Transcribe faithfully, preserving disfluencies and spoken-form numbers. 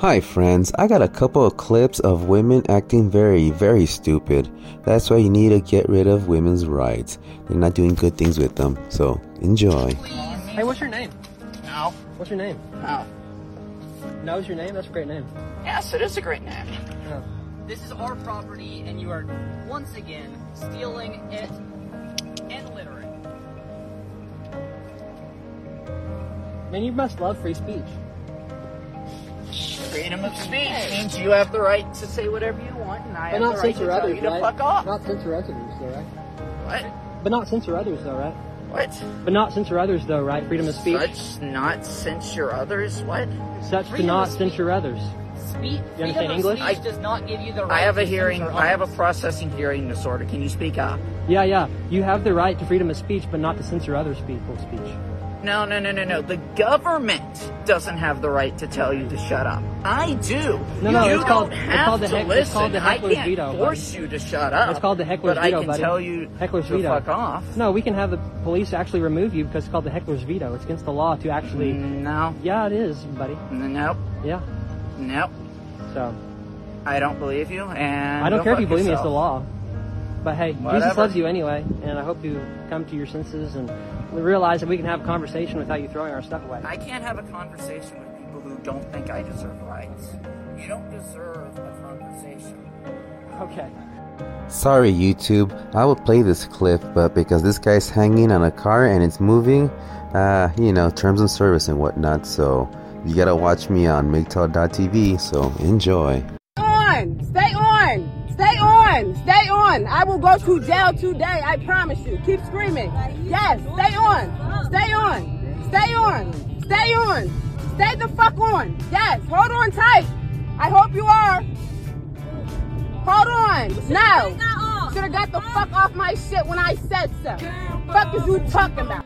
Hi friends, I got a couple of clips of women acting very, very stupid. That's why you need to get rid of women's rights. They're not doing good things with them, so enjoy. Hey, what's your name? No. What's your name? No. No is your name? That's a great name. Yes, it is a great name. No. This is our property, and you are once again stealing it and littering. Man, you must love free speech. Freedom of speech means you have the right to say whatever you want, and I But have not the right to censor tell others, you to right? fuck off. Not censor others, though, right? What? But not censor others, though, right? What? But not censor others, though, right? Freedom of speech. Such not censure others? What? Such to Freedom not of speech. censure others. Speech, You understand freedom of English? speech does not give you the right I have a to hearing, censor I have a others. processing hearing disorder. Can you speak up? Yeah, yeah. You have the right to freedom of speech, but not to censor other people's speech. No, no, no, no, no. The government doesn't have the right to tell you to shut up. I do. No, no, you it's called- don't it's have called the to heck- it's listen. called the I heckler's can't veto, buddy. force you to shut up. It's called the heckler's but veto, I can buddy. tell you Heckler's to veto. fuck off. No, we can have the police actually remove you because it's called the heckler's veto. It's against the law to actually... No. Yeah, it is, buddy. Nope. Yeah. Nope. So, I don't believe you, and I don't go care if fuck you believe me, it's the yourself. law. But hey, Jesus Whatever. loves you anyway, and I hope you come to your senses and realize that we can have a conversation without you throwing our stuff away. I can't have a conversation with people who don't think I deserve rights. You don't deserve a conversation. Okay. Sorry YouTube, I would play this clip, but because this guy's hanging on a car and it's moving, uh, you know, terms and service and whatnot, so you gotta watch me on M G T O W dot T V, so enjoy. on, stay on, stay on, stay on. I will go to jail today, I promise you. Keep screaming. Yes, stay on, stay on, stay on, stay on, stay the fuck on. Yes, hold on tight. I hope you are. Hold on. No. Should have got the fuck off my shit when I said so. Fuck is you talking about?